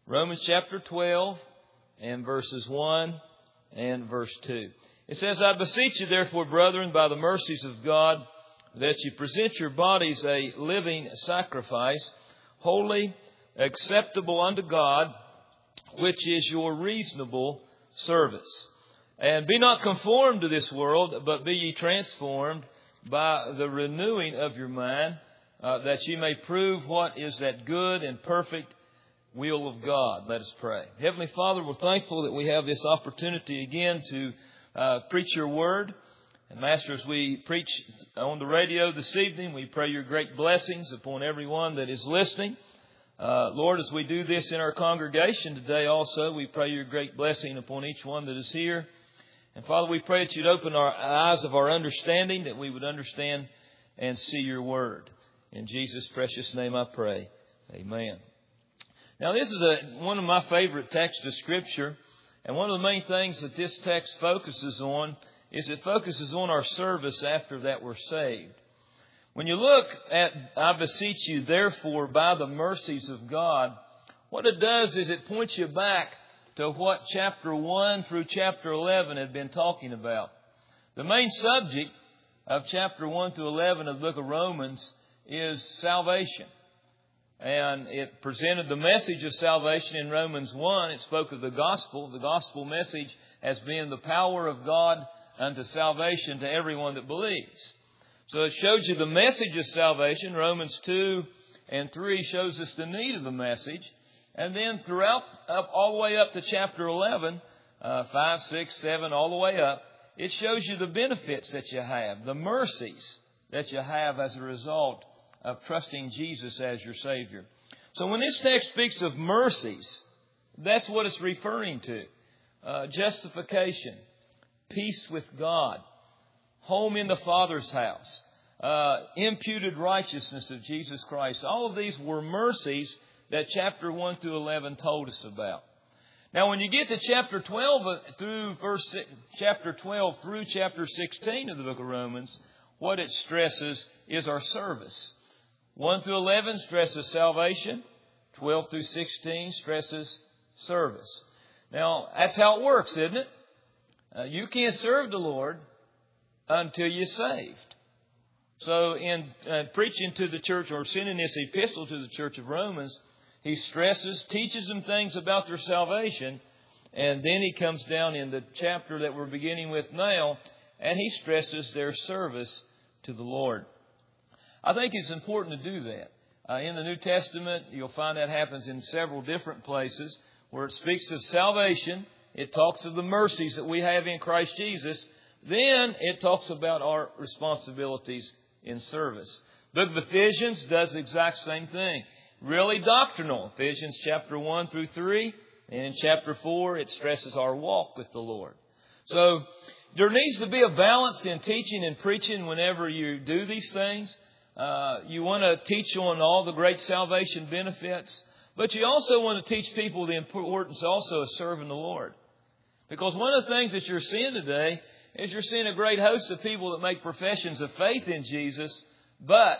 Romans chapter 12 and verses 1 and verse 2. It says, I beseech you therefore, brethren, by the mercies of God, that you present your bodies a living sacrifice, holy, acceptable unto God, which is your reasonable service. And be not conformed to this world, but be ye transformed by the renewing of your mind, that ye may prove what is that good and perfect will of God. Let us pray. Heavenly Father, we're thankful that we have this opportunity again to preach your word. And Master, as we preach on the radio this evening, we pray your great blessings upon everyone that is listening. Lord, as we do this in our congregation today also, we pray your great blessing upon each one that is here. And Father, we pray that you'd open our eyes of our understanding, that we would understand and see your word. In Jesus' precious name I pray. Amen. Now, this is one of my favorite texts of Scripture. And one of the main things that this text focuses on is it focuses on our service after that we're saved. When you look at, I beseech you, therefore, by the mercies of God, what it does is it points you back to what chapter 1 through chapter 11 had been talking about. The main subject of chapter 1 to 11 of the book of Romans is salvation. And it presented the message of salvation in Romans 1. It spoke of the gospel message as being the power of God unto salvation to everyone that believes. So it shows you the message of salvation. Romans 2 and 3 shows us the need of the message. And then throughout, all the way up to chapter 11, 5, 6, 7, all the way up, it shows you the benefits that you have, the mercies that you have as a result of trusting Jesus as your Savior. So when this text speaks of mercies, that's what it's referring to. Justification, peace with God, home in the Father's house, imputed righteousness of Jesus Christ. All of these were mercies that chapter 1 through 11 told us about. Now, when you get to chapter 12 through chapter 12 through chapter 16 of the book of Romans, what it stresses is our service. 1 through 11 stresses salvation. 12 through 16 stresses service. Now, that's how it works, isn't it? You can't serve the Lord until you're saved. So in preaching to the church or sending this epistle to the church of Romans, he teaches them things about their salvation, and then he comes down in the chapter that we're beginning with now, and he stresses their service to the Lord. I think it's important to do that. In the New Testament, you'll find that happens in several different places where it speaks of salvation. It talks of the mercies that we have in Christ Jesus. Then it talks about our responsibilities in service. The book of Ephesians does the exact same thing. Really doctrinal. Ephesians chapter 1 through 3. And in chapter 4, it stresses our walk with the Lord. So there needs to be a balance in teaching and preaching whenever you do these things. You want to teach on all the great salvation benefits. But you also want to teach people the importance also of serving the Lord. Because one of the things that you're seeing today is you're seeing a great host of people that make professions of faith in Jesus, but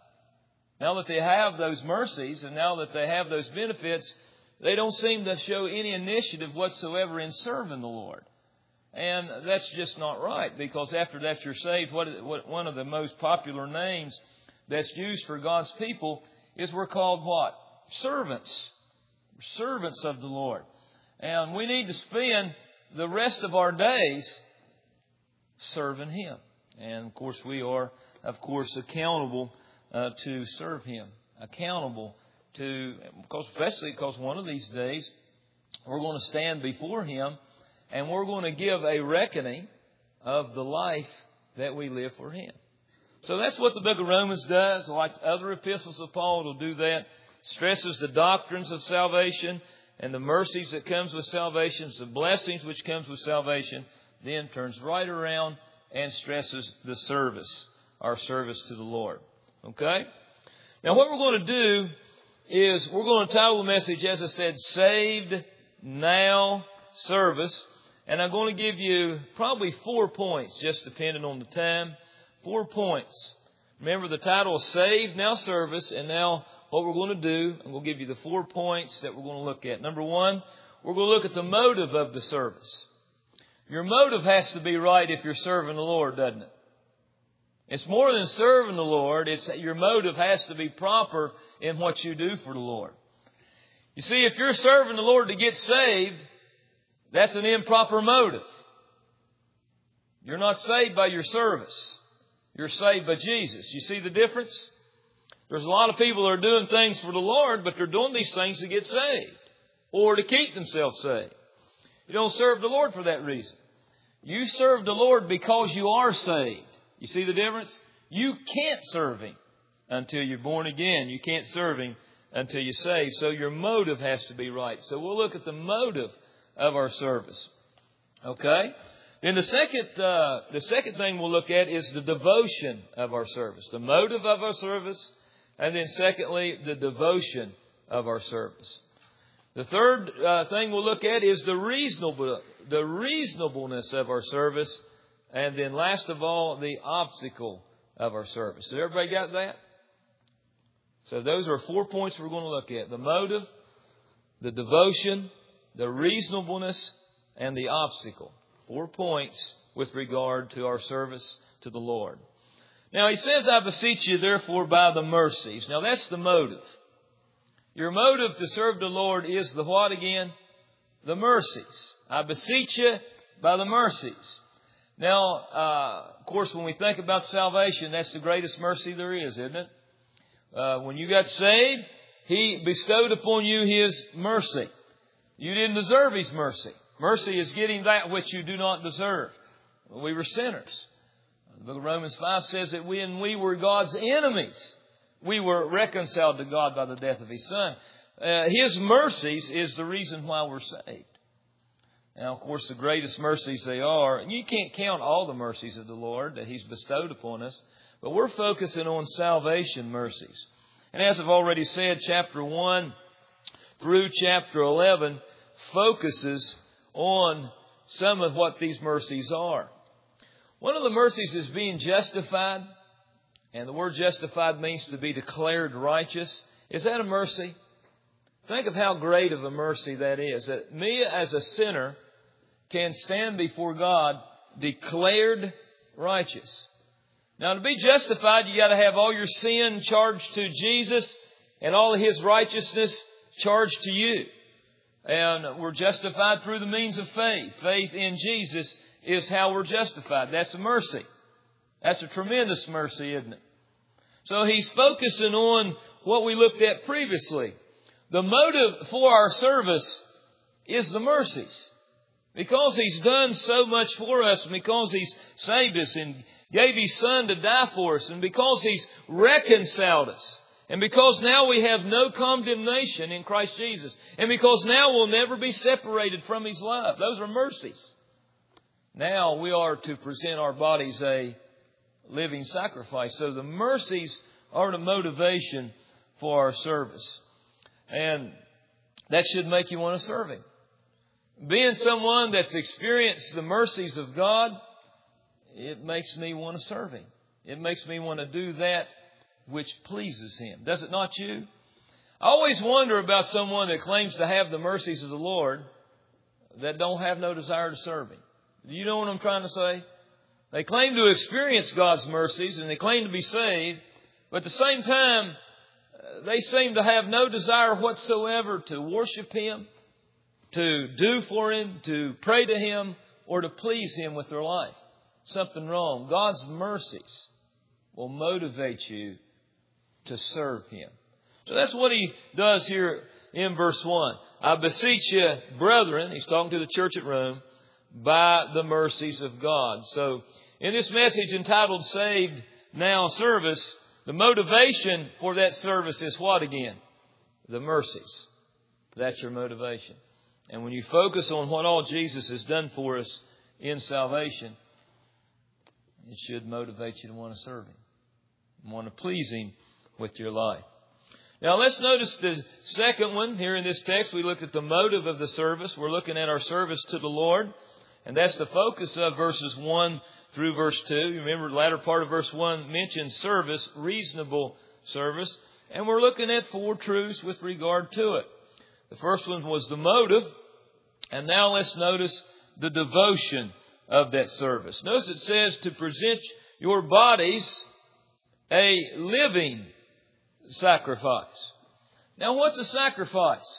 now that they have those mercies and now that they have those benefits, they don't seem to show any initiative whatsoever in serving the Lord. And that's just not right, because after that you're saved, one of the most popular names that's used for God's people is we're called what? Servants. Servants of the Lord. And we need to spend the rest of our days serving Him. And of course we are, accountable to serve Him. Accountable to, especially because one of these days we're going to stand before Him and we're going to give a reckoning of the life that we live for Him. So that's what the book of Romans does. Like other epistles of Paul, it'll do that. Stresses the doctrines of salvation and the mercies that comes with salvation, the blessings which comes with salvation, then turns right around and stresses the service, our service to the Lord. Okay? Now what we're going to do is we're going to title the message, as I said, Saved Now Service. And I'm going to give you probably 4 points, just depending on the time. 4 points. Remember, the title is Saved Now Service, and now what we're going to do, and we'll give you the 4 points that we're going to look at. Number one, we're going to look at the motive of the service. Your motive has to be right if you're serving the Lord, doesn't it? It's more than serving the Lord. It's your motive has to be proper in what you do for the Lord. You see, if you're serving the Lord to get saved, that's an improper motive. You're not saved by your service. You're saved by Jesus. You see the difference? There's a lot of people that are doing things for the Lord, but they're doing these things to get saved or to keep themselves saved. You don't serve the Lord for that reason. You serve the Lord because you are saved. You see the difference? You can't serve Him until you're born again. You can't serve Him until you're saved. So your motive has to be right. So we'll look at the motive of our service. Okay? Then the second thing we'll look at is the devotion of our service. The motive of our service. And then secondly, the devotion of our service. The third thing we'll look at is the reasonableness of our service. And then last of all, the obstacle of our service. Has everybody got that? So those are 4 points we're going to look at. The motive, the devotion, the reasonableness, and the obstacle. 4 points with regard to our service to the Lord. Now he says, I beseech you therefore by the mercies. Now that's the motive. Your motive to serve the Lord is the what again? The mercies. I beseech you by the mercies. Now, of course, when we think about salvation, that's the greatest mercy there is, isn't it? When you got saved, He bestowed upon you His mercy. You didn't deserve His mercy. Mercy is getting that which you do not deserve. We were sinners. The book of Romans 5 says that when we were God's enemies, we were reconciled to God by the death of His Son. His mercies is the reason why we're saved. Now, of course, the greatest mercies they are, and you can't count all the mercies of the Lord that He's bestowed upon us, but we're focusing on salvation mercies. And as I've already said, chapter 1 through chapter 11 focuses on some of what these mercies are. One of the mercies is being justified, and the word justified means to be declared righteous. Is that a mercy? Think of how great of a mercy that is. That me as a sinner can stand before God declared righteous. Now to be justified, you got to have all your sin charged to Jesus and all of His righteousness charged to you. And we're justified through the means of faith. Faith in Jesus is how we're justified. That's a mercy. That's a tremendous mercy, isn't it? So he's focusing on what we looked at previously. The motive for our service is the mercies. Because He's done so much for us, and because He's saved us and gave His Son to die for us, and because He's reconciled us, and because now we have no condemnation in Christ Jesus, and because now we'll never be separated from His love. Those are mercies. Now we are to present our bodies a living sacrifice. So the mercies are the motivation for our service. And that should make you want to serve Him. Being someone that's experienced the mercies of God, it makes me want to serve Him. It makes me want to do that which pleases Him. Does it not you? I always wonder about someone that claims to have the mercies of the Lord that don't have no desire to serve Him. Do you know what I'm trying to say? They claim to experience God's mercies and they claim to be saved, but at the same time, they seem to have no desire whatsoever to worship Him, to do for Him, to pray to Him, or to please Him with their life. Something wrong. God's mercies will motivate you to serve Him. So that's what he does here in verse 1. I beseech you, brethren, he's talking to the church at Rome, by the mercies of God. So in this message entitled Saved Now Service, the motivation for that service is what again? The mercies. That's your motivation. And when you focus on what all Jesus has done for us in salvation, it should motivate you to want to serve Him, want to please Him with your life. Now let's notice the second one here in this text. We looked at the motive of the service. We're looking at our service to the Lord. And that's the focus of verses 1 through verse 2. You remember the latter part of verse 1 mentions service, reasonable service. And we're looking at 4 truths with regard to it. The first one was the motive. And now let's notice the devotion of that service. Notice it says to present your bodies a living sacrifice. Now, what's a sacrifice?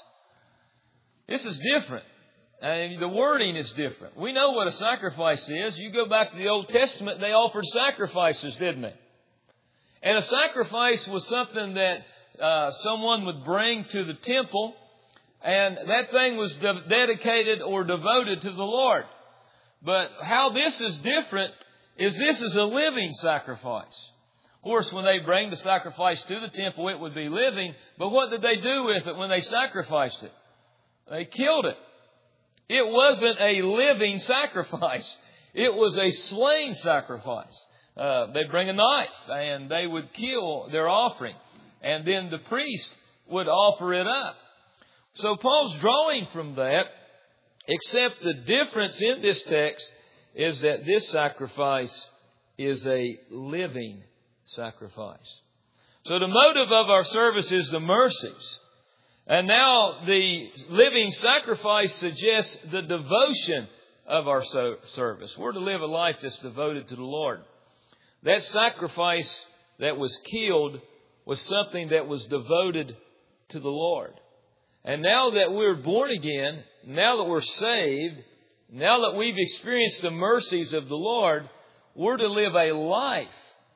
This is different. The wording is different. We know what a sacrifice is. You go back to the Old Testament, they offered sacrifices, didn't they? And a sacrifice was something that someone would bring to the temple, and that thing was dedicated or devoted to the Lord. But how this is different is this is a living sacrifice. Of course, when they bring the sacrifice to the temple, it would be living. But what did they do with it when they sacrificed it? They killed it. It wasn't a living sacrifice. It was a slain sacrifice. They'd bring a knife and they would kill their offering. And then the priest would offer it up. So Paul's drawing from that, except the difference in this text is that this sacrifice is a living sacrifice. So the motive of our service is the mercies. And now the living sacrifice suggests the devotion of our service. We're to live a life that's devoted to the Lord. That sacrifice that was killed was something that was devoted to the Lord. And now that we're born again, now that we're saved, now that we've experienced the mercies of the Lord, we're to live a life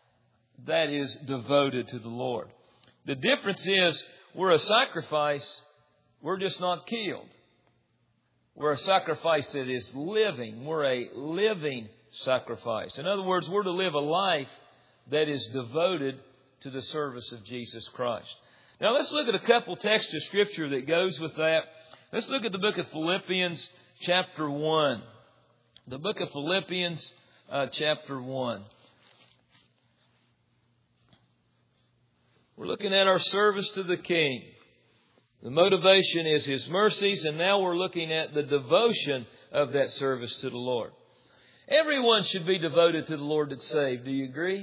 that is devoted to the Lord. The difference is we're a sacrifice, we're just not killed. We're a sacrifice that is living. We're a living sacrifice. In other words, we're to live a life that is devoted to the service of Jesus Christ. Now let's look at a couple texts of Scripture that goes with that. Let's look at the book of Philippians chapter 1. The book of Philippians chapter 1. We're looking at our service to the King. The motivation is His mercies, and now we're looking at the devotion of that service to the Lord. Everyone should be devoted to the Lord that's saved. Do you agree?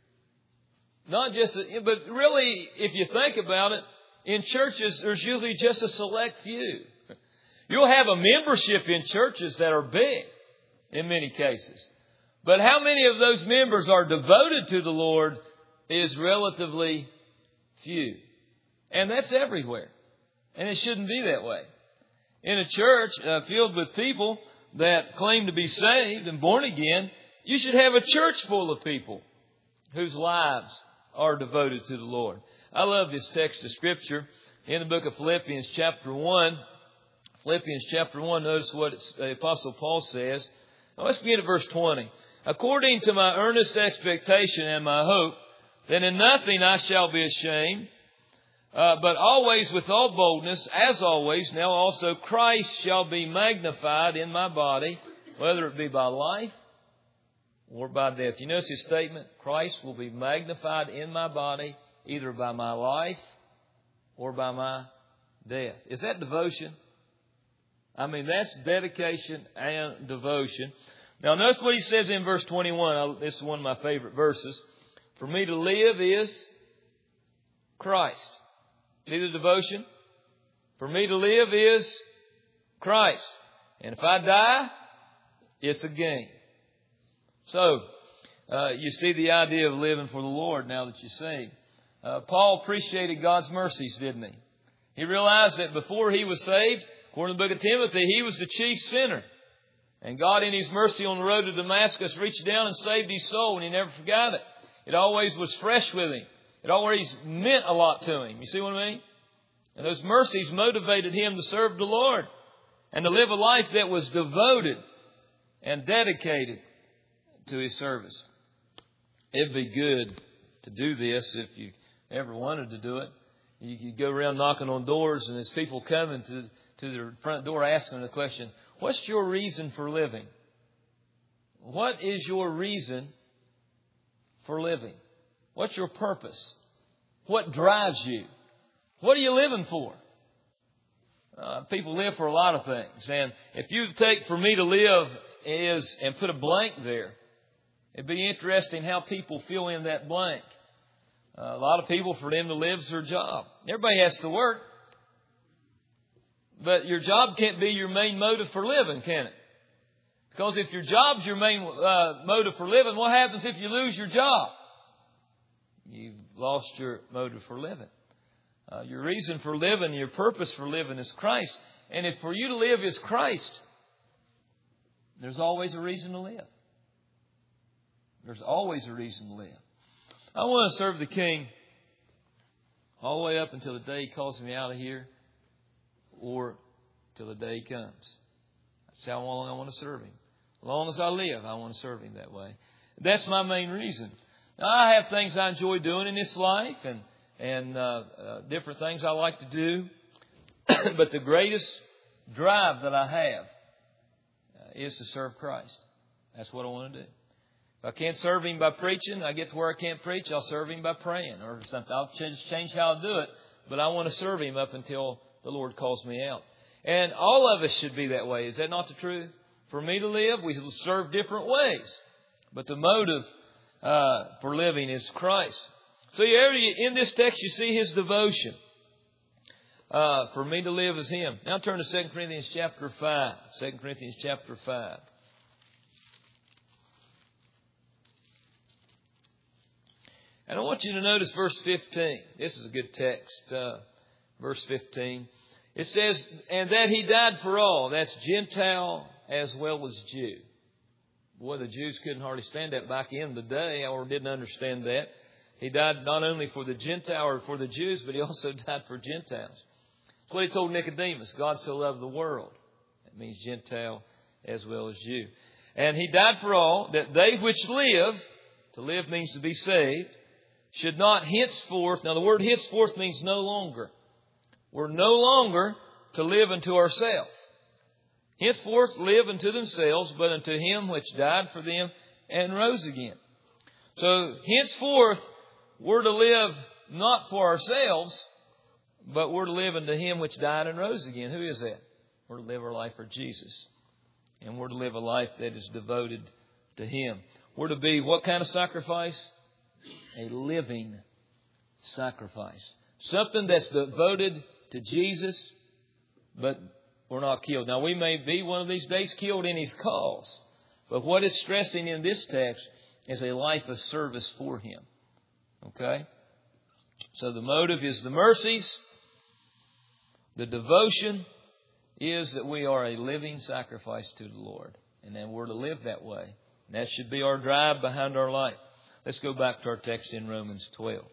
Not just, but really, if you think about it, in churches, there's usually just a select few. You'll have a membership in churches that are big in many cases. But how many of those members are devoted to the Lord is relatively few. And that's everywhere. And it shouldn't be that way. In a church filled with people that claim to be saved and born again, you should have a church full of people whose lives are devoted to the Lord. I love this text of Scripture in the book of Philippians chapter 1. Philippians chapter 1, notice what the Apostle Paul says. Now let's begin at verse 20. According to my earnest expectation and my hope, that in nothing I shall be ashamed, but always with all boldness, as always, now also Christ shall be magnified in my body, whether it be by life or by death. You notice his statement? Christ will be magnified in my body, either by my life or by my death. Is that devotion? I mean, that's dedication and devotion. Now, notice what he says in verse 21. This is one of my favorite verses. For me to live is Christ. See the devotion? For me to live is Christ. And if I die, it's a gain. So, you see the idea of living for the Lord now that you're saved. Paul appreciated God's mercies, didn't he? He realized that before he was saved, according to the book of Timothy, he was the chief sinner. And God, in His mercy on the road to Damascus, reached down and saved his soul, and he never forgot it. It always was fresh with him. It always meant a lot to him. You see what I mean? And those mercies motivated him to serve the Lord and to live a life that was devoted and dedicated to His service. It'd be good to do this if you ever wanted to do it. You could go around knocking on doors, and there's people coming to their front door asking the question, what's your reason for living? What is your reason for living? What's your purpose? What drives you? What are you living for? People live for a lot of things. And if you take for me to live is and put a blank there, it'd be interesting how people fill in that blank. A lot of people, for them to live is their job. Everybody has to work. But your job can't be your main motive for living, can it? Because if your job's your main motive for living, what happens if you lose your job? You've lost your motive for living. Your reason for living, your purpose for living is Christ. And if for you to live is Christ, there's always a reason to live. There's always a reason to live. I want to serve the King all the way up until the day He calls me out of here, or till the day He comes. That's how long I want to serve Him. As long as I live, I want to serve Him that way. That's my main reason. Now, I have things I enjoy doing in this life and different things I like to do. But the greatest drive that I have is to serve Christ. That's what I want to do. If I can't serve Him by preaching, I get to where I can't preach, I'll serve Him by praying or something. I'll change how I do it. But I want to serve Him up until the Lord calls me out. And all of us should be that way. Is that not the truth? For me to live, we serve different ways. But the motive for living is Christ. So in this text you see His devotion. For me to live is Him. Now turn to 2 Corinthians chapter 5. 2 Corinthians chapter 5. And I want you to notice verse 15. This is a good text. Verse 15. It says, and that He died for all. That's Gentile as well as Jew. Boy, the Jews couldn't hardly stand that back in the day, or didn't understand that. He died not only for the Gentile or for the Jews, but He also died for Gentiles. That's what He told Nicodemus. God so loved the world. That means Gentile as well as Jew. And He died for all, that they which live, to live means to be saved, should not henceforth, now the word henceforth means no longer. We're no longer to live unto ourselves. Henceforth live unto themselves, but unto Him which died for them and rose again. So henceforth we're to live not for ourselves, but we're to live unto Him which died and rose again. Who is that? We're to live our life for Jesus. And we're to live a life that is devoted to Him. We're to be what kind of sacrifice? A living sacrifice. Something that's devoted to Jesus, but we're not killed. Now, we may be one of these days killed in His cause. But what it's stressing in this text is a life of service for Him. Okay? So the motive is the mercies. The devotion is that we are a living sacrifice to the Lord. And then we're to live that way. And that should be our drive behind our life. Let's go back to our text in Romans 12.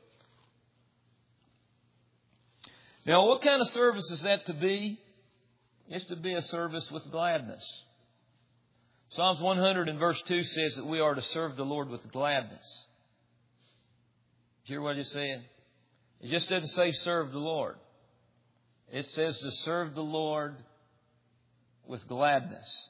Now, what kind of service is that to be? It's to be a service with gladness. Psalms 100 and verse 2 says that we are to serve the Lord with gladness. Did you hear what it said? It just doesn't say serve the Lord. It says to serve the Lord with gladness.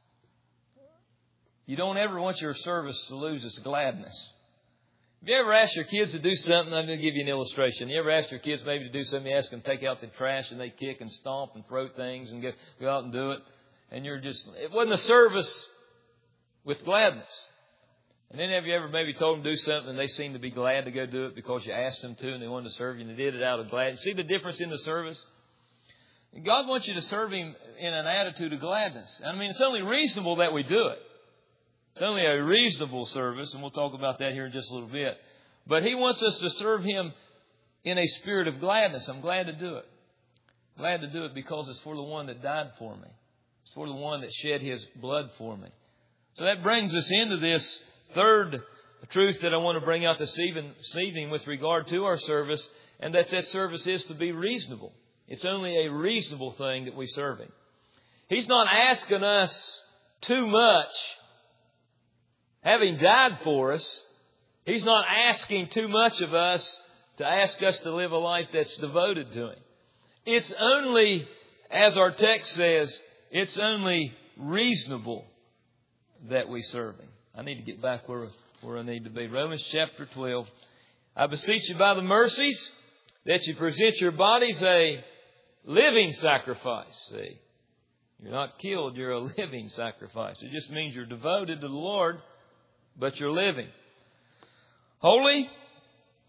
You don't ever want your service to lose its gladness. Have you ever asked your kids to do something? I'm going to give you an illustration. You ever asked your kids maybe to do something? You ask them to take out the trash and they kick and stomp and throw things and go out and do it. And it wasn't a service with gladness. And then have you ever maybe told them to do something and they seemed to be glad to go do it because you asked them to and they wanted to serve you and they did it out of gladness? See the difference in the service? God wants you to serve Him in an attitude of gladness. I mean, it's only reasonable that we do it. It's only a reasonable service, and we'll talk about that here in just a little bit. But He wants us to serve Him in a spirit of gladness. I'm glad to do it. Glad to do it because it's for the one that died for me. It's for the one that shed His blood for me. So that brings us into this third truth that I want to bring out this evening with regard to our service, and that service is to be reasonable. It's only a reasonable thing that we serve Him. He's not asking us too much. Having died for us, He's not asking too much of us to ask us to live a life that's devoted to Him. It's only, as our text says, it's only reasonable that we serve Him. I need to get back where I need to be. Romans chapter 12. I beseech you by the mercies that you present your bodies a living sacrifice. See, you're not killed, you're a living sacrifice. It just means you're devoted to the Lord, but you're living. Holy,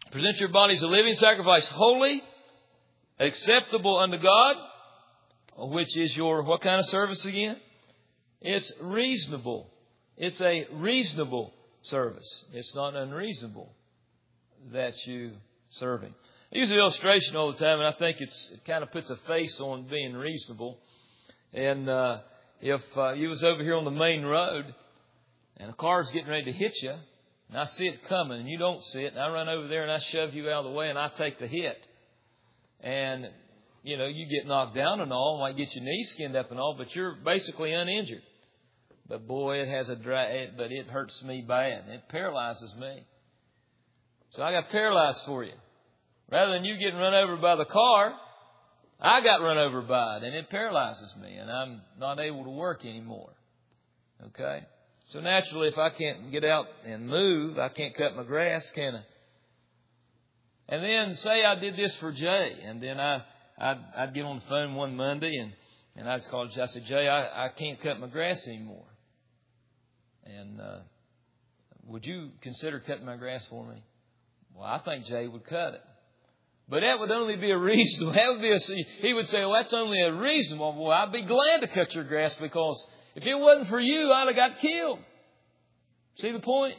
Present your bodies a living sacrifice, holy, acceptable unto God, which is your, what kind of service again? It's reasonable. It's a reasonable service. It's not unreasonable that you serve Him. I use an illustration all the time, and I think it kind of puts a face on being reasonable. And if you was over here on the main road, and a car's getting ready to hit you, and I see it coming, and you don't see it, and I run over there and I shove you out of the way, and I take the hit. And, you get knocked down and all, might get your knees skinned up and all, but you're basically uninjured. But boy, it has but it hurts me bad. It paralyzes me. So I got paralyzed for you. Rather than you getting run over by the car, I got run over by it, and it paralyzes me, and I'm not able to work anymore. Okay? So naturally, if I can't get out and move, I can't cut my grass, can I? And then say I did this for Jay, and then I'd get on the phone one Monday, and I'd call Jay. I said, Jay, I can't cut my grass anymore. And would you consider cutting my grass for me? Well, I think Jay would cut it. But that would only be a reasonable. He would say, well, that's only a reasonable. Well, I'd be glad to cut your grass because if it wasn't for you, I'd have got killed. See the point?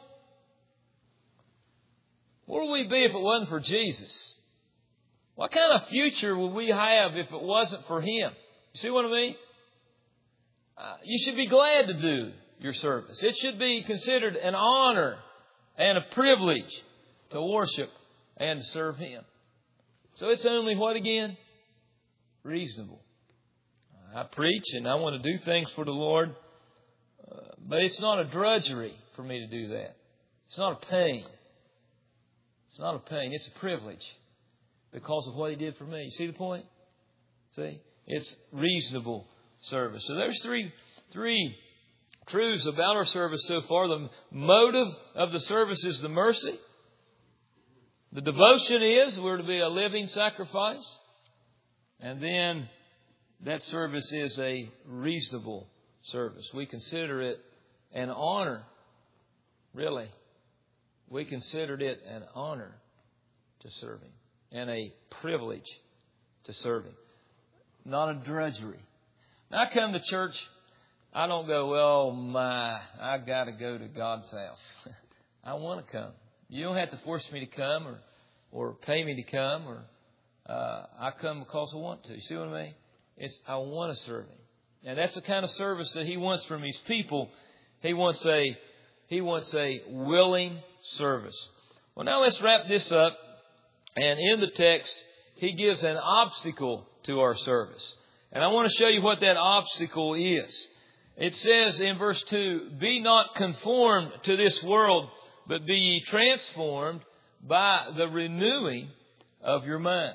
Where would we be if it wasn't for Jesus? What kind of future would we have if it wasn't for Him? You see what I mean? You should be glad to do your service. It should be considered an honor and a privilege to worship and to serve Him. So it's only what again? Reasonable. I preach and I want to do things for the Lord, but it's not a drudgery for me to do that. It's not a pain. It's not a pain. It's a privilege because of what He did for me. You see the point? See? It's reasonable service. So there's three truths about our service so far. The motive of the service is the mercy. The devotion is we're to be a living sacrifice. And then that service is a reasonable service. We consider it an honor. Really. We considered it an honor to serve Him. And a privilege to serve Him. Not a drudgery. Now I come to church, I don't go, I got to go to God's house. I want to come. You don't have to force me to come or pay me to come. Or I come because I want to. You see what I mean? I want to serve Him. And that's the kind of service that He wants from His people. He wants a willing service. Well, now let's wrap this up. And in the text, He gives an obstacle to our service. And I want to show you what that obstacle is. It says in verse 2, be not conformed to this world, but be ye transformed by the renewing of your mind.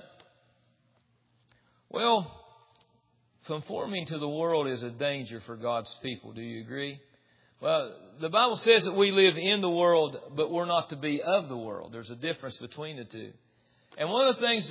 Well, conforming to the world is a danger for God's people. Do you agree? Well, the Bible says that we live in the world, but we're not to be of the world. There's a difference between the two. And one of the things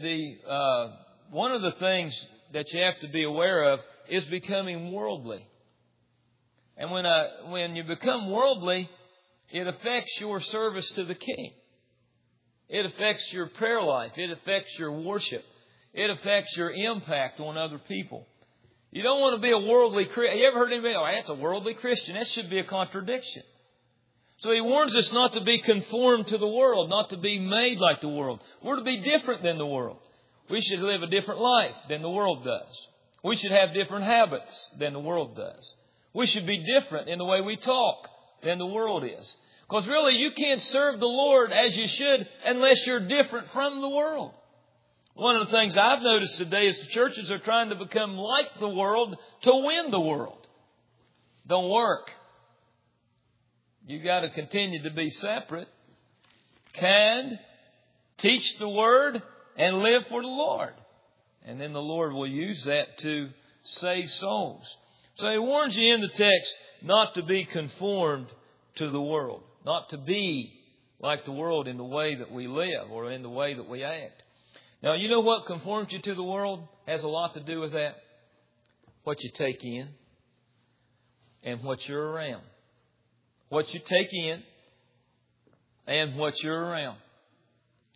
that you have to be aware of is becoming worldly. And when you become worldly, it affects your service to the King. It affects your prayer life. It affects your worship. It affects your impact on other people. You don't want to be a worldly Christian. You ever heard anybody, that's a worldly Christian? That should be a contradiction. So He warns us not to be conformed to the world, not to be made like the world. We're to be different than the world. We should live a different life than the world does. We should have different habits than the world does. We should be different in the way we talk than the world is. Because really, you can't serve the Lord as you should unless you're different from the world. One of the things I've noticed today is the churches are trying to become like the world to win the world. Don't work. You got to continue to be separate, kind, teach the Word, and live for the Lord. And then the Lord will use that to save souls. So He warns you in the text not to be conformed to the world. Not to be like the world in the way that we live or in the way that we act. Now, you know what conforms you to the world has a lot to do with that? What you take in and what you're around. What you take in and what you're around.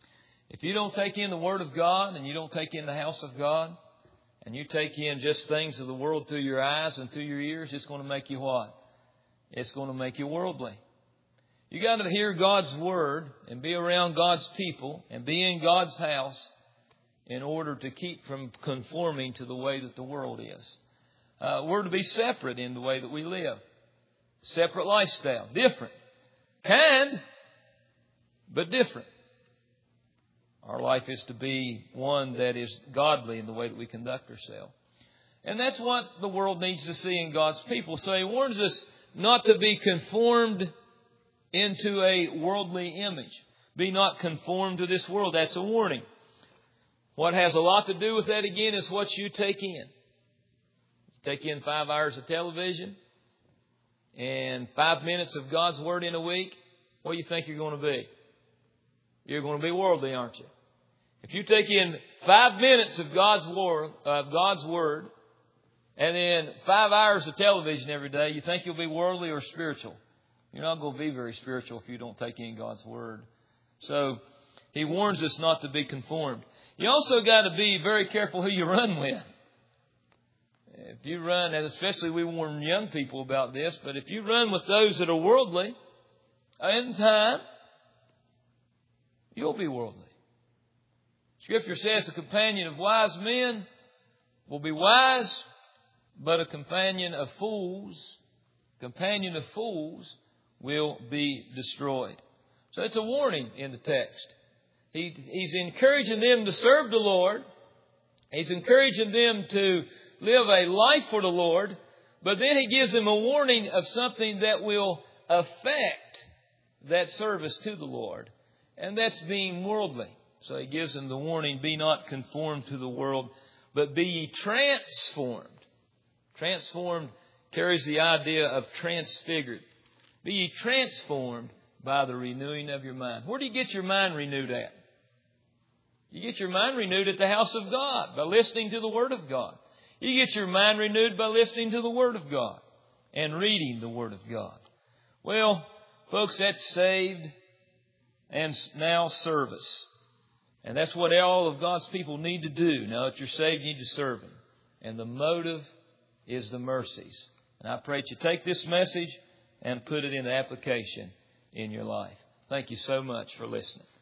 If you don't take in the Word of God and you don't take in the house of God and you take in just things of the world through your eyes and through your ears, it's going to make you what? It's going to make you worldly. You got to hear God's Word and be around God's people and be in God's house in order to keep from conforming to the way that the world is. We're to be separate in the way that we live. Separate lifestyle. Different. Kind, but different. Our life is to be one that is godly in the way that we conduct ourselves. And that's what the world needs to see in God's people. So He warns us not to be conformed into a worldly image. Be not conformed to this world. That's a warning. What has a lot to do with that again is what you take in. You take in 5 hours of television and 5 minutes of God's Word in a week. What do you think you're going to be? You're going to be worldly, aren't you? If you take in 5 minutes of God's Word, and then 5 hours of television every day, you think you'll be worldly or spiritual? You're not going to be very spiritual if you don't take in God's Word. So He warns us not to be conformed. You also got to be very careful who you run with. If you run, and especially we warn young people about this, but if you run with those that are worldly, in time, you'll be worldly. Scripture says a companion of wise men will be wise, but a companion of fools will be destroyed. So it's a warning in the text. He's encouraging them to serve the Lord. He's encouraging them to live a life for the Lord. But then He gives them a warning of something that will affect that service to the Lord. And that's being worldly. So He gives them the warning, be not conformed to the world, but be ye transformed. Transformed carries the idea of transfigured. Be ye transformed by the renewing of your mind. Where do you get your mind renewed at? You get your mind renewed at the house of God by listening to the Word of God. You get your mind renewed by listening to the Word of God and reading the Word of God. Well, folks, that's saved and now service. And that's what all of God's people need to do. Now that you're saved, you need to serve Him. And the motive is the mercies. And I pray that you take this message and put it into application in your life. Thank you so much for listening.